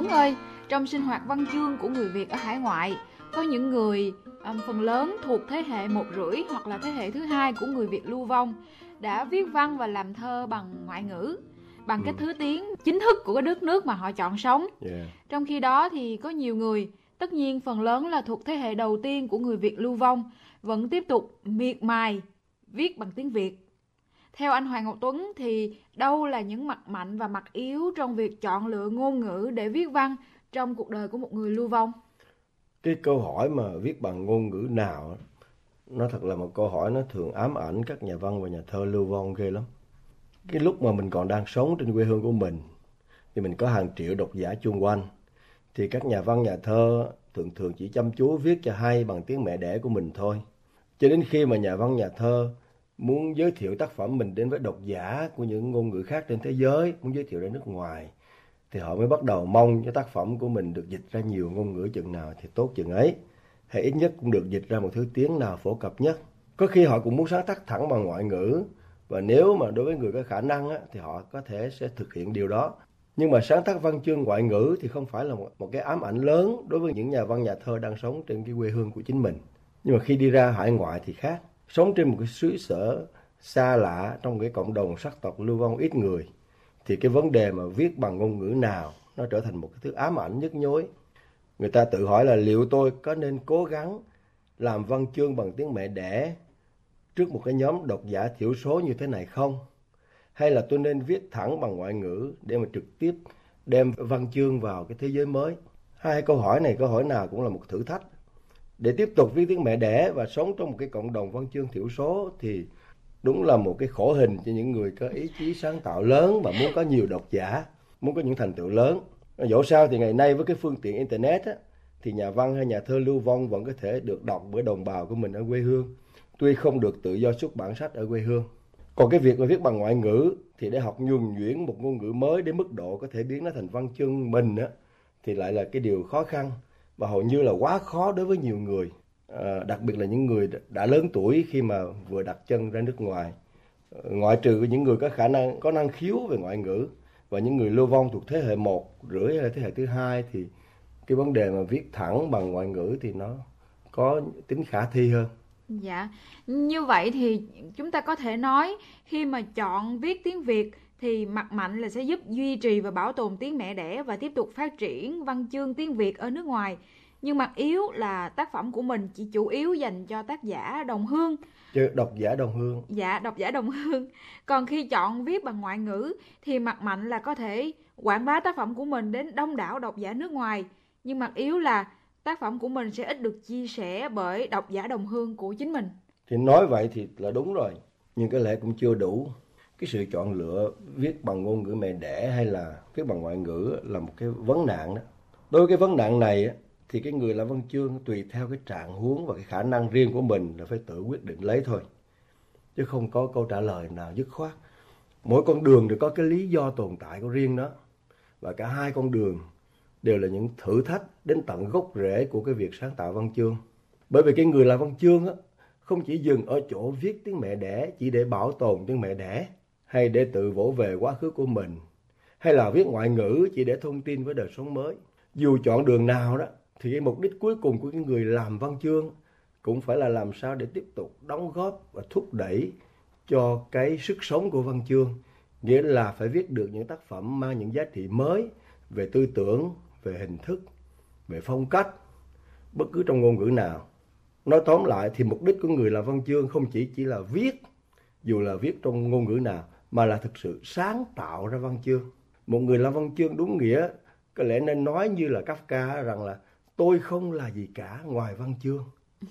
ơi, trong sinh hoạt văn chương của người Việt ở hải ngoại, có những người phần lớn thuộc thế hệ 1,5 hoặc là thế hệ thứ hai của người Việt lưu vong đã viết văn và làm thơ bằng ngoại ngữ, bằng cái thứ tiếng chính thức của cái đất nước mà họ chọn sống. Trong khi đó thì có nhiều người, tất nhiên phần lớn là thuộc thế hệ đầu tiên của người Việt lưu vong, vẫn tiếp tục miệt mài viết bằng tiếng Việt. Theo anh Hoàng Ngọc Tuấn thì đâu là những mặt mạnh và mặt yếu trong việc chọn lựa ngôn ngữ để viết văn trong cuộc đời của một người lưu vong? Cái câu hỏi mà viết bằng ngôn ngữ nào, nó thật là một câu hỏi nó thường ám ảnh các nhà văn và nhà thơ lưu vong ghê lắm. Cái lúc mà mình còn đang sống trên quê hương của mình, thì mình có hàng triệu độc giả chung quanh, thì các nhà văn nhà thơ thường chỉ chăm chú viết cho hay bằng tiếng mẹ đẻ của mình thôi. Cho đến khi mà nhà văn nhà thơ muốn giới thiệu tác phẩm mình đến với độc giả của những ngôn ngữ khác trên thế giới, muốn giới thiệu ra nước ngoài, thì họ mới bắt đầu mong cho tác phẩm của mình được dịch ra nhiều ngôn ngữ chừng nào thì tốt chừng ấy, hay ít nhất cũng được dịch ra một thứ tiếng nào phổ cập nhất. Có khi họ cũng muốn sáng tác thẳng bằng ngoại ngữ, và nếu mà đối với người có khả năng thì họ có thể sẽ thực hiện điều đó. Nhưng mà sáng tác văn chương ngoại ngữ thì không phải là một cái ám ảnh lớn đối với những nhà văn nhà thơ đang sống trên cái quê hương của chính mình. Nhưng mà khi đi ra hải ngoại thì khác. Sống trên một cái xứ sở xa lạ trong một cái cộng đồng sắc tộc lưu vong ít người, thì cái vấn đề mà viết bằng ngôn ngữ nào nó trở thành một cái thứ ám ảnh nhức nhối. Người ta tự hỏi là liệu tôi có nên cố gắng làm văn chương bằng tiếng mẹ đẻ trước một cái nhóm độc giả thiểu số như thế này không? Hay là tôi nên viết thẳng bằng ngoại ngữ để mà trực tiếp đem văn chương vào cái thế giới mới? Hai câu hỏi này, câu hỏi nào cũng là một thử thách. Để tiếp tục viết tiếng mẹ đẻ và sống trong một cái cộng đồng văn chương thiểu số thì đúng là một cái khổ hình cho những người có ý chí sáng tạo lớn và muốn có nhiều độc giả, muốn có những thành tựu lớn. Dẫu sao thì ngày nay với cái phương tiện Internet thì nhà văn hay nhà thơ lưu vong vẫn có thể được đọc bởi đồng bào của mình ở quê hương, tuy không được tự do xuất bản sách ở quê hương. Còn cái việc mà viết bằng ngoại ngữ thì để học nhuần nhuyễn một ngôn ngữ mới đến mức độ có thể biến nó thành văn chương mình thì lại là cái điều khó khăn và hầu như là quá khó đối với nhiều người, đặc biệt là những người đã lớn tuổi khi mà vừa đặt chân ra nước ngoài. Ngoại trừ những người có khả năng, có năng khiếu về ngoại ngữ và những người lưu vong thuộc thế hệ 1,5 hay là thế hệ thứ hai, thì cái vấn đề mà viết thẳng bằng ngoại ngữ thì nó có tính khả thi hơn. Dạ, như vậy thì chúng ta có thể nói khi mà chọn viết tiếng Việt thì mặt mạnh là sẽ giúp duy trì và bảo tồn tiếng mẹ đẻ và tiếp tục phát triển văn chương tiếng Việt ở nước ngoài. Nhưng mặt yếu là tác phẩm của mình chỉ chủ yếu dành cho tác giả đồng hương. Độc giả đồng hương. Dạ, độc giả đồng hương. Còn khi chọn viết bằng ngoại ngữ thì mặt mạnh là có thể quảng bá tác phẩm của mình đến đông đảo độc giả nước ngoài. Nhưng mặt yếu là tác phẩm của mình sẽ ít được chia sẻ bởi độc giả đồng hương của chính mình. Thì nói vậy thì là đúng rồi, nhưng có lẽ cũng chưa đủ. Cái sự chọn lựa viết bằng ngôn ngữ mẹ đẻ hay là viết bằng ngoại ngữ là một cái vấn nạn đó. Đối với cái vấn nạn này thì cái người làm văn chương tùy theo cái trạng huống và cái khả năng riêng của mình là phải tự quyết định lấy thôi, chứ không có câu trả lời nào dứt khoát. Mỗi con đường đều có cái lý do tồn tại của riêng nó, và cả hai con đường đều là những thử thách đến tận gốc rễ của cái việc sáng tạo văn chương. Bởi vì cái người làm văn chương không chỉ dừng ở chỗ viết tiếng mẹ đẻ chỉ để bảo tồn tiếng mẹ đẻ, hay để tự vỗ về quá khứ của mình, hay là viết ngoại ngữ chỉ để thông tin với đời sống mới. Dù chọn đường nào đó thì cái mục đích cuối cùng của cái người làm văn chương cũng phải là làm sao để tiếp tục đóng góp và thúc đẩy cho cái sức sống của văn chương, nghĩa là phải viết được những tác phẩm mang những giá trị mới về tư tưởng, về hình thức, về phong cách, bất cứ trong ngôn ngữ nào. Nói tóm lại thì mục đích của người làm văn chương không chỉ là viết, dù là viết trong ngôn ngữ nào, mà là thực sự sáng tạo ra văn chương. Một người làm văn chương đúng nghĩa có lẽ nên nói như là Kafka rằng là tôi không là gì cả ngoài văn chương.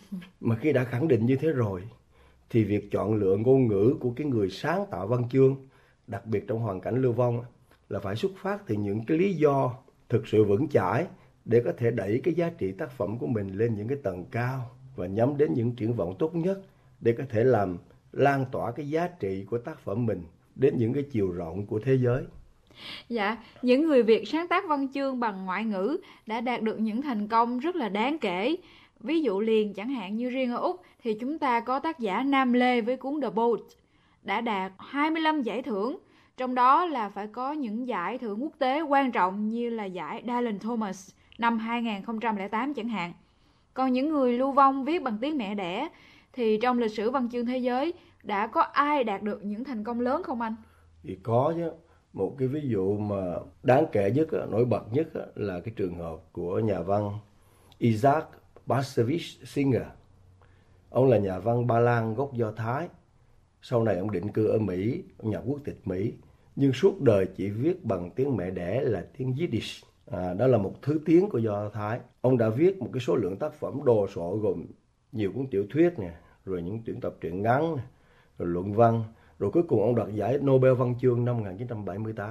Mà khi đã khẳng định như thế rồi thì việc chọn lựa ngôn ngữ của cái người sáng tạo văn chương, đặc biệt trong hoàn cảnh lưu vong, là phải xuất phát từ những cái lý do thực sự vững chãi để có thể đẩy cái giá trị tác phẩm của mình lên những cái tầng cao và nhắm đến những triển vọng tốt nhất để có thể làm lan tỏa cái giá trị của tác phẩm mình đến những cái chiều rộng của thế giới. Dạ, những người Việt sáng tác văn chương bằng ngoại ngữ đã đạt được những thành công rất là đáng kể. Ví dụ liền chẳng hạn như riêng ở Úc thì chúng ta có tác giả Nam Lê với cuốn The Boat đã đạt 25 giải thưởng, Trong đó là phải có những giải thưởng quốc tế quan trọng như là giải Dylan Thomas năm 2008 chẳng hạn. Còn những người lưu vong viết bằng tiếng mẹ đẻ thì trong lịch sử văn chương thế giới đã có ai đạt được những thành công lớn không anh? Thì có chứ. Một cái ví dụ mà đáng kể nhất, nổi bật nhất là cái trường hợp của nhà văn Isaac Bashevis Singer. Ông là nhà văn Ba Lan gốc Do Thái. Sau này ông định cư ở Mỹ, ông nhập quốc tịch Mỹ, nhưng suốt đời chỉ viết bằng tiếng mẹ đẻ là tiếng Yiddish. Đó là một thứ tiếng của Do Thái. Ông đã viết một cái số lượng tác phẩm đồ sộ gồm nhiều cuốn tiểu thuyết nè, rồi những tuyển tập truyện ngắn nè, rồi luận văn, rồi cuối cùng ông đoạt giải Nobel văn chương năm 1978.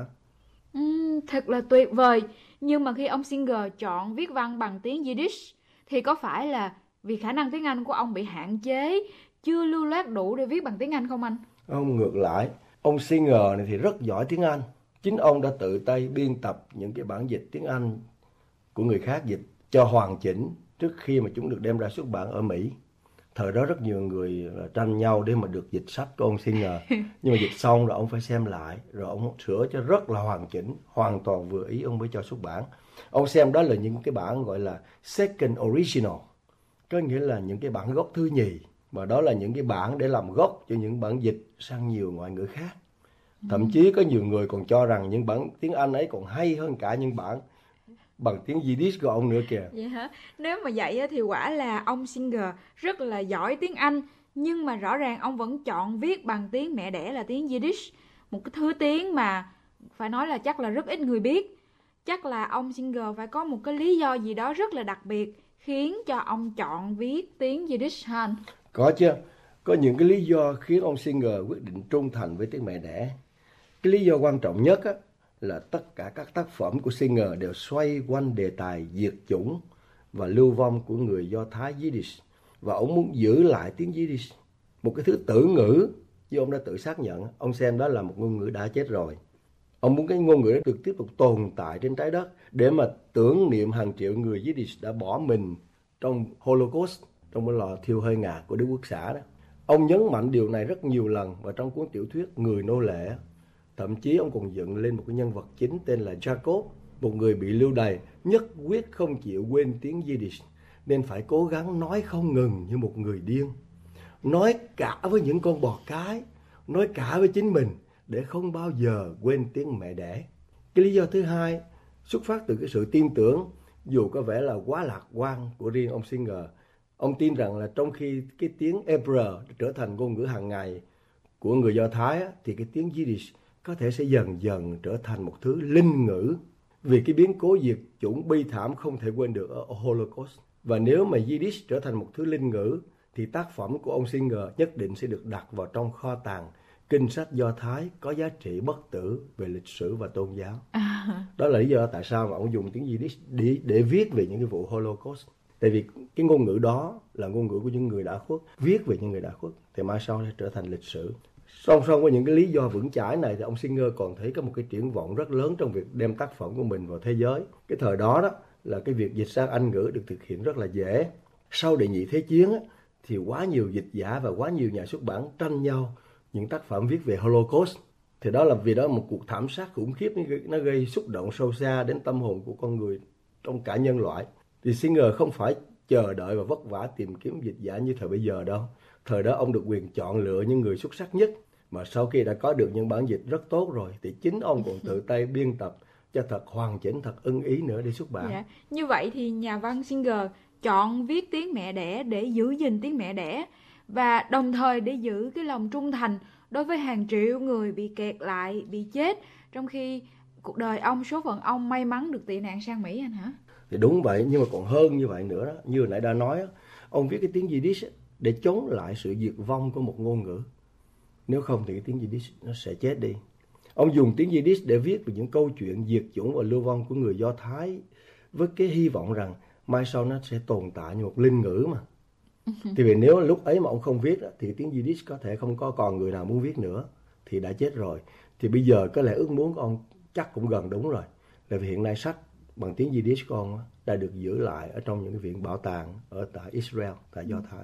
Thật là tuyệt vời. Nhưng mà khi ông Singer chọn viết văn bằng tiếng Yiddish thì có phải là vì khả năng tiếng Anh của ông bị hạn chế, chưa lưu loát đủ để viết bằng tiếng Anh không anh? Ông ngược lại, ông Singer này thì rất giỏi tiếng Anh. Chính ông đã tự tay biên tập những cái bản dịch tiếng Anh của người khác dịch cho hoàn chỉnh trước khi mà chúng được đem ra xuất bản ở Mỹ. Thời đó rất nhiều người tranh nhau để mà được dịch sách của ông Singer. Nhưng mà dịch xong rồi ông phải xem lại, rồi ông sửa cho rất là hoàn chỉnh, hoàn toàn vừa ý ông mới cho xuất bản. Ông xem đó là những cái bản gọi là second original, có nghĩa là những cái bản gốc thứ nhì, mà đó là những cái bản để làm gốc cho những bản dịch sang nhiều ngoại ngữ khác. Thậm chí có nhiều người còn cho rằng những bản tiếng Anh ấy còn hay hơn cả những bản bằng tiếng Yiddish của ông nữa kìa. Vậy hả? Nếu mà vậy thì quả là ông Singer rất là giỏi tiếng Anh, nhưng mà rõ ràng ông vẫn chọn viết bằng tiếng mẹ đẻ là tiếng Yiddish, một cái thứ tiếng mà phải nói là chắc là rất ít người biết. Chắc là ông Singer phải có một cái lý do gì đó rất là đặc biệt khiến cho ông chọn viết tiếng Yiddish hả anh? Có chứ, có những cái lý do khiến ông Singer quyết định trung thành với tiếng mẹ đẻ. Cái lý do quan trọng nhất là tất cả các tác phẩm của Singer đều xoay quanh đề tài diệt chủng và lưu vong của người Do Thái Yiddish. Và ông muốn giữ lại tiếng Yiddish, một cái thứ tử ngữ, như ông đã tự xác nhận, ông xem đó là một ngôn ngữ đã chết rồi. Ông muốn cái ngôn ngữ đó được tiếp tục tồn tại trên trái đất để mà tưởng niệm hàng triệu người Yiddish đã bỏ mình trong Holocaust, trong cái lò thiêu hơi ngạt của Đức Quốc xã đó. Ông nhấn mạnh điều này rất nhiều lần và trong cuốn tiểu thuyết Người nô lệ. Thậm chí ông còn dựng lên một cái nhân vật chính tên là Jacob, một người bị lưu đày, nhất quyết không chịu quên tiếng Yiddish, nên phải cố gắng nói không ngừng như một người điên. Nói cả với những con bò cái, nói cả với chính mình để không bao giờ quên tiếng mẹ đẻ. Cái lý do thứ hai xuất phát từ cái sự tin tưởng, dù có vẻ là quá lạc quan của riêng ông Singer. Ông tin rằng là trong khi cái tiếng Hebrew trở thành ngôn ngữ hàng ngày của người Do Thái thì cái tiếng Yiddish có thể sẽ dần dần trở thành một thứ linh ngữ vì cái biến cố diệt chủng bi thảm không thể quên được ở Holocaust. Và nếu mà Yiddish trở thành một thứ linh ngữ thì tác phẩm của ông Singer nhất định sẽ được đặt vào trong kho tàng kinh sách Do Thái có giá trị bất tử về lịch sử và tôn giáo. Đó là lý do tại sao mà ông dùng tiếng Yiddish để viết về những cái vụ Holocaust. Tại vì cái ngôn ngữ đó là ngôn ngữ của những người đã khuất, viết về những người đã khuất thì mai sau sẽ trở thành lịch sử. Song song với những cái lý do vững chãi này thì ông Singer còn thấy có một cái triển vọng rất lớn trong việc đem tác phẩm của mình vào thế giới. Cái thời đó đó là cái việc dịch sang Anh ngữ được thực hiện rất là dễ. Sau Đệ nhị Thế chiến thì quá nhiều dịch giả và quá nhiều nhà xuất bản tranh nhau những tác phẩm viết về Holocaust. Thì đó là vì đó một cuộc thảm sát khủng khiếp, nó gây xúc động sâu xa đến tâm hồn của con người trong cả nhân loại. Thì Singer không phải chờ đợi và vất vả tìm kiếm dịch giả như thời bây giờ đâu. Thời đó ông được quyền chọn lựa những người xuất sắc nhất, mà sau khi đã có được những bản dịch rất tốt rồi thì chính ông còn tự tay biên tập cho thật hoàn chỉnh, thật ưng ý nữa để xuất bản. Dạ. Như vậy thì nhà văn Singer chọn viết tiếng mẹ đẻ để giữ gìn tiếng mẹ đẻ và đồng thời để giữ cái lòng trung thành đối với hàng triệu người bị kẹt lại, bị chết, trong khi cuộc đời ông, số phận ông may mắn được tị nạn sang Mỹ anh hả? Thì đúng vậy, nhưng mà còn hơn như vậy nữa đó. Như hồi nãy đã nói, ông viết cái tiếng Yiddish để chống lại sự diệt vong của một ngôn ngữ. Nếu không thì cái tiếng Yiddish nó sẽ chết đi. Ông dùng tiếng Yiddish để viết về những câu chuyện diệt chủng và lưu vong của người Do Thái với cái hy vọng rằng mai sau nó sẽ tồn tại như một linh ngữ mà. Thì vì nếu lúc ấy mà ông không viết thì tiếng Yiddish có thể không có còn người nào muốn viết nữa, thì đã chết rồi. Thì bây giờ có lẽ ước muốn của ông chắc cũng gần đúng rồi. Là vì hiện nay sách bằng tiếng Yiddish của ông đã được giữ lại ở trong những cái viện bảo tàng ở tại Israel, tại Do Thái.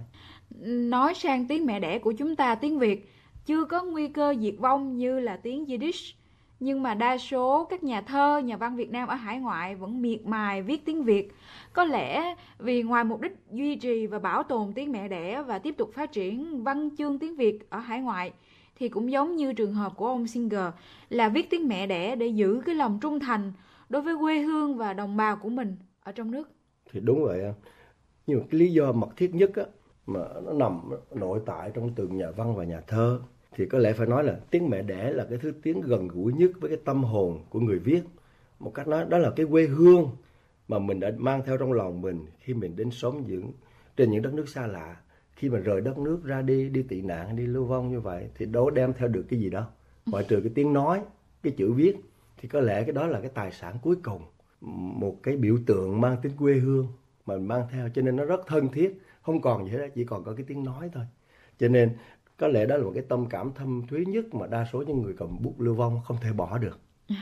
Nói sang tiếng mẹ đẻ của chúng ta, tiếng Việt, chưa có nguy cơ diệt vong như là tiếng Yiddish. Nhưng mà đa số các nhà thơ, nhà văn Việt Nam ở hải ngoại vẫn miệt mài viết tiếng Việt. Có lẽ vì ngoài mục đích duy trì và bảo tồn tiếng mẹ đẻ và tiếp tục phát triển văn chương tiếng Việt ở hải ngoại, thì cũng giống như trường hợp của ông Singer là viết tiếng mẹ đẻ để giữ cái lòng trung thành đối với quê hương và đồng bào của mình ở trong nước. Thì đúng vậy anh. Nhưng mà cái lý do mật thiết nhất á, mà nó nằm nội tại trong từng nhà văn và nhà thơ, thì có lẽ phải nói là tiếng mẹ đẻ là cái thứ tiếng gần gũi nhất với cái tâm hồn của người viết. Một cách nói đó là cái quê hương mà mình đã mang theo trong lòng mình khi mình đến sống trên những đất nước xa lạ. Khi mà rời đất nước ra đi tị nạn, đi lưu vong như vậy thì đâu đem theo được cái gì đâu. Ngoại trừ cái tiếng nói, cái chữ viết, thì có lẽ cái đó là cái tài sản cuối cùng. Một cái biểu tượng mang tính quê hương mà mình mang theo, cho nên nó rất thân thiết. Không còn gì hết, chỉ còn có cái tiếng nói thôi. Cho nên có lẽ đó là một cái tâm cảm thâm thúy nhất mà đa số những người cầm bút lưu vong không thể bỏ được.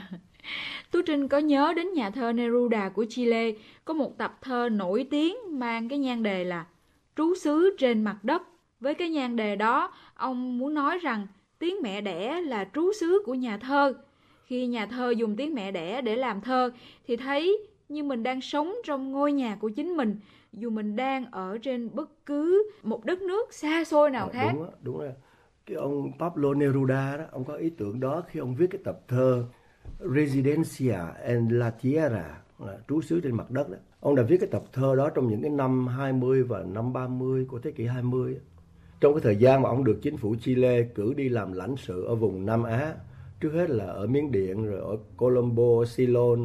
Tú Trinh có nhớ đến nhà thơ Neruda của Chile, có một tập thơ nổi tiếng mang cái nhan đề là Trú xứ trên mặt đất. Với cái nhan đề đó, ông muốn nói rằng tiếng mẹ đẻ là trú xứ của nhà thơ. Khi nhà thơ dùng tiếng mẹ đẻ để làm thơ thì thấy như mình đang sống trong ngôi nhà của chính mình, dù mình đang ở trên bất cứ một đất nước xa xôi nào khác. Đúng rồi. Cái ông Pablo Neruda đó, ông có ý tưởng đó khi ông viết cái tập thơ Residencia en la Tierra, là trú xứ trên mặt đất đó. Ông đã viết cái tập thơ đó trong những cái năm 20 và năm 30 của thế kỷ 20. Trong cái thời gian mà ông được chính phủ Chile cử đi làm lãnh sự ở vùng Nam Á, trước hết là ở Miến Điện, rồi ở Colombo, Ceylon,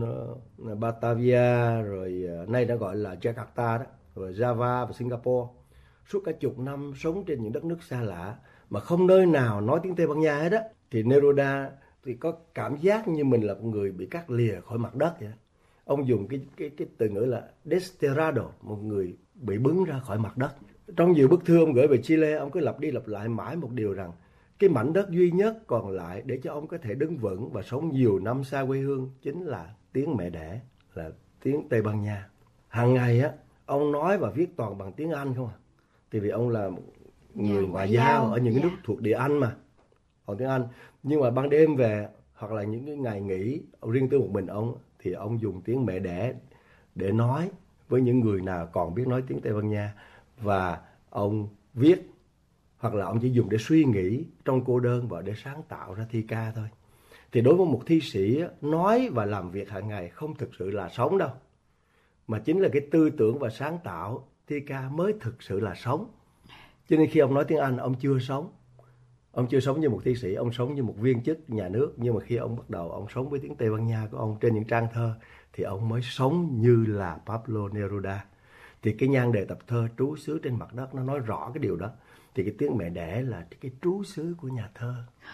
Batavia, rồi nay đã gọi là Jakarta đó, rồi Java và Singapore. Suốt cả chục năm sống trên những đất nước xa lạ mà không nơi nào nói tiếng Tây Ban Nha hết đó, thì Neruda thì có cảm giác như mình là một người bị cắt lìa khỏi mặt đất vậy. Ông dùng cái từ ngữ là desterrado, một người bị bứng ra khỏi mặt đất. Trong nhiều bức thư ông gửi về Chile, ông cứ lặp đi lặp lại mãi một điều rằng cái mảnh đất duy nhất còn lại để cho ông có thể đứng vững và sống nhiều năm xa quê hương chính là tiếng mẹ đẻ, là tiếng Tây Ban Nha. Hàng ngày á, ông nói và viết toàn bằng tiếng Anh không à. Thì vì ông là một người ngoại giao ở những cái nước thuộc địa Anh mà, còn tiếng Anh. Nhưng mà ban đêm về hoặc là những cái ngày nghỉ riêng tư một mình ông, thì ông dùng tiếng mẹ đẻ để nói với những người nào còn biết nói tiếng Tây Ban Nha. Và ông viết hoặc là ông chỉ dùng để suy nghĩ trong cô đơn và để sáng tạo ra thi ca thôi. Thì đối với một thi sĩ, nói và làm việc hàng ngày không thực sự là sống đâu, mà chính là cái tư tưởng và sáng tạo thi ca mới thực sự là sống. Cho nên khi ông nói tiếng Anh, ông chưa sống. Ông chưa sống như một thi sĩ, ông sống như một viên chức nhà nước. Nhưng mà khi ông bắt đầu ông sống với tiếng Tây Ban Nha của ông trên những trang thơ, thì ông mới sống như là Pablo Neruda. Thì cái nhan đề tập thơ Trú xứ trên mặt đất nó nói rõ cái điều đó. Thì cái tiếng mẹ đẻ là cái trú xứ của nhà thơ.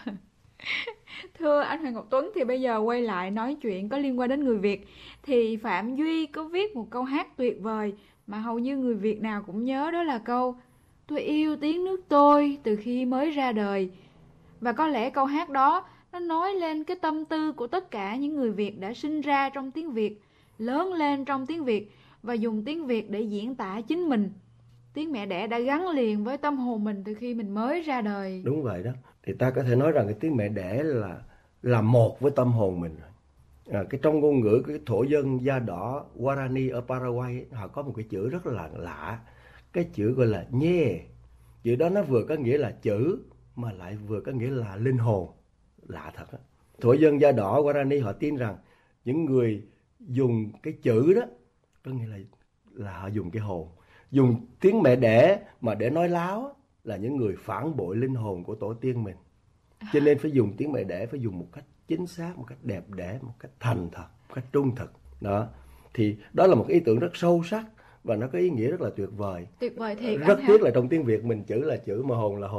Thưa anh Hoàng Ngọc Tuấn, thì bây giờ quay lại nói chuyện có liên quan đến người Việt. Thì Phạm Duy có viết một câu hát tuyệt vời mà hầu như người Việt nào cũng nhớ, đó là câu Tôi yêu tiếng nước tôi từ khi mới ra đời. Và có lẽ câu hát đó nó nói lên cái tâm tư của tất cả những người Việt đã sinh ra trong tiếng Việt, lớn lên trong tiếng Việt và dùng tiếng Việt để diễn tả chính mình. Tiếng mẹ đẻ đã gắn liền với tâm hồn mình từ khi mình mới ra đời. Đúng vậy đó. Thì ta có thể nói rằng cái tiếng mẹ đẻ là một với tâm hồn mình. Cái trong ngôn ngữ cái thổ dân da đỏ Guarani ở Paraguay, họ có một cái chữ rất là lạ. Cái chữ gọi là nhê. Chữ đó nó vừa có nghĩa là chữ mà lại vừa có nghĩa là linh hồn. Lạ thật đó. Thổ dân da đỏ Guarani họ tin rằng những người dùng cái chữ đó có nghĩa là họ dùng cái hồn. Dùng tiếng mẹ đẻ mà để nói láo là những người phản bội linh hồn của tổ tiên mình. Cho nên phải dùng tiếng mẹ đẻ, phải dùng một cách chính xác, một cách đẹp đẽ, một cách thành thật, một cách trung thực. Đó. Thì đó là một ý tưởng rất sâu sắc và nó có ý nghĩa rất là tuyệt vời. Tuyệt vời thiệt. Rất tiếc là trong tiếng Việt mình chữ là chữ mà hồn là hồn.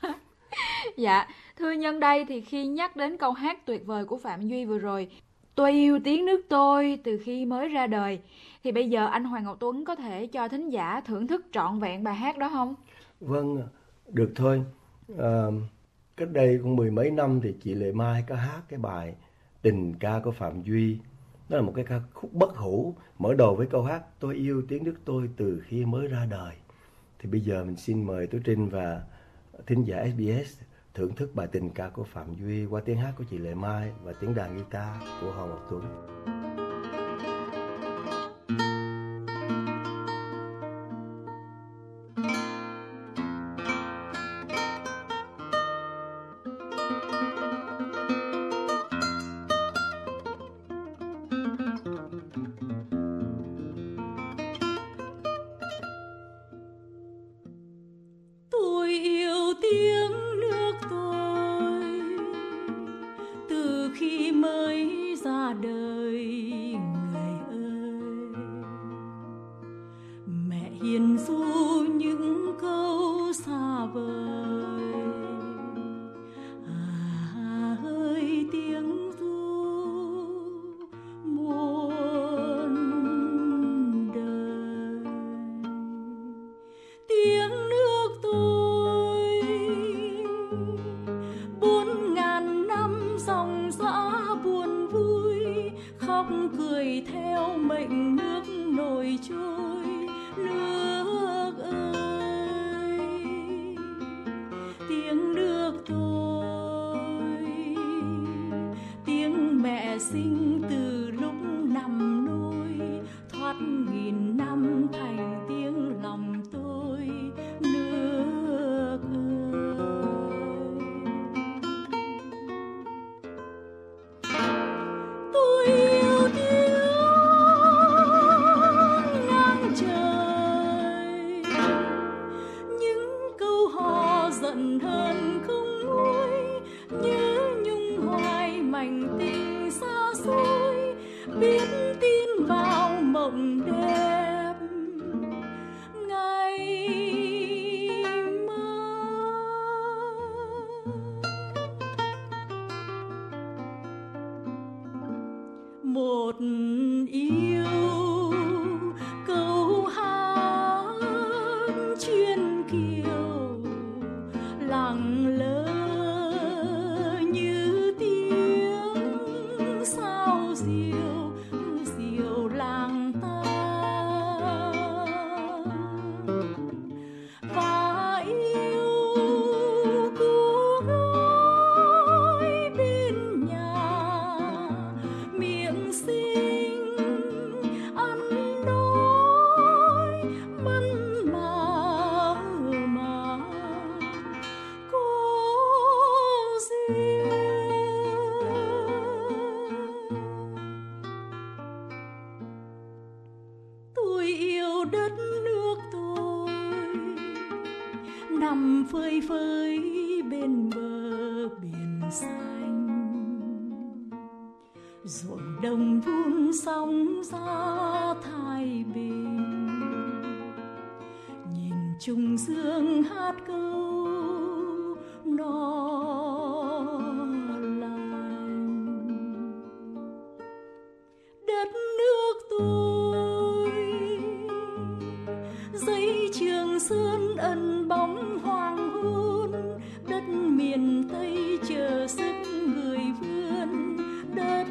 Dạ, thưa nhân đây thì khi nhắc đến câu hát tuyệt vời của Phạm Duy vừa rồi, Tôi yêu tiếng nước tôi từ khi mới ra đời, thì bây giờ anh Hoàng Ngọc Tuấn có thể cho thính giả thưởng thức trọn vẹn bài hát đó không? Vâng, được thôi. Cách đây cũng mười mấy năm thì chị Lệ Mai có hát cái bài Tình ca của Phạm Duy. Đó là một cái ca khúc bất hủ, mở đầu với câu hát Tôi yêu tiếng nước tôi từ khi mới ra đời. Thì bây giờ mình xin mời Tú Trinh và thính giả SBS thưởng thức bài tình ca của Phạm Duy qua tiếng hát của chị Lệ Mai và tiếng đàn guitar của Hoàng Ngọc Tuấn. trùng dương hát câu no lành. Đất nước tôi dãy Trường Sơn ẩn bóng hoàng hôn, đất miền Tây chờ sức người vươn. Đất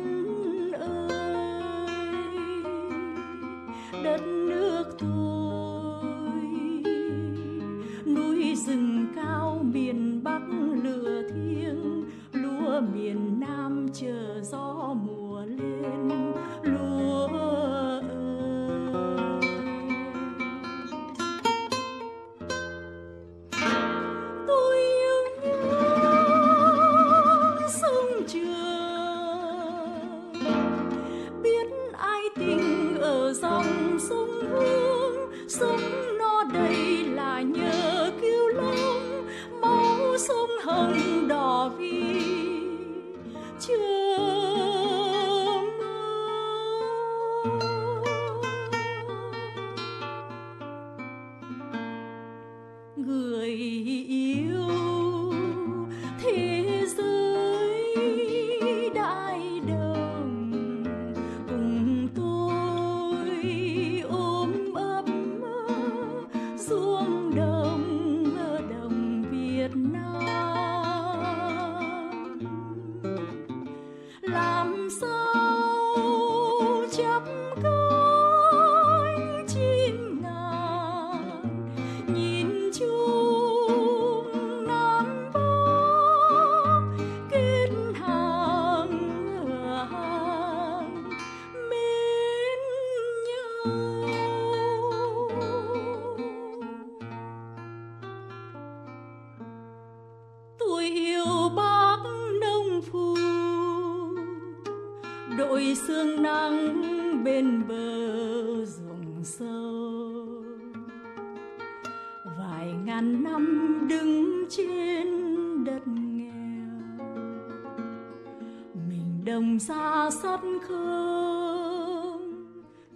ơi, đất nước tôi, núi rừng cao miền Bắc lửa thiêng, lúa miền Nam chờ gió mùa lên. Lúa ơi, tôi yêu nhớ sông Trường, biết ai tình ở dòng sông Hương. Sông nó đầy là nhờ Cửu Long, máu sông Hồng đỏ vì chờ mơ. Người yêu thế giới đại đồng, cùng tôi ôm ấp ngồi sương nắng bên bờ ruộng sâu. Vài ngàn năm đứng trên đất nghèo, mình đồng ra sắt không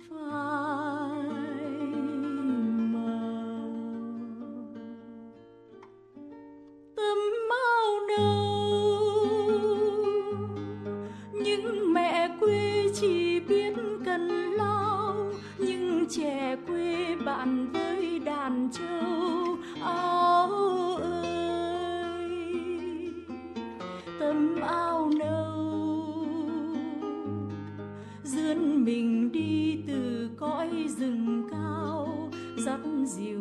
phải màu. Tấm áo nâu những mẹ quê chỉ biết cần lao, những trẻ quê bạn với đàn trâu. Áo ơi tấm áo nâu dướn mình đi từ cõi rừng cao, dắt dìu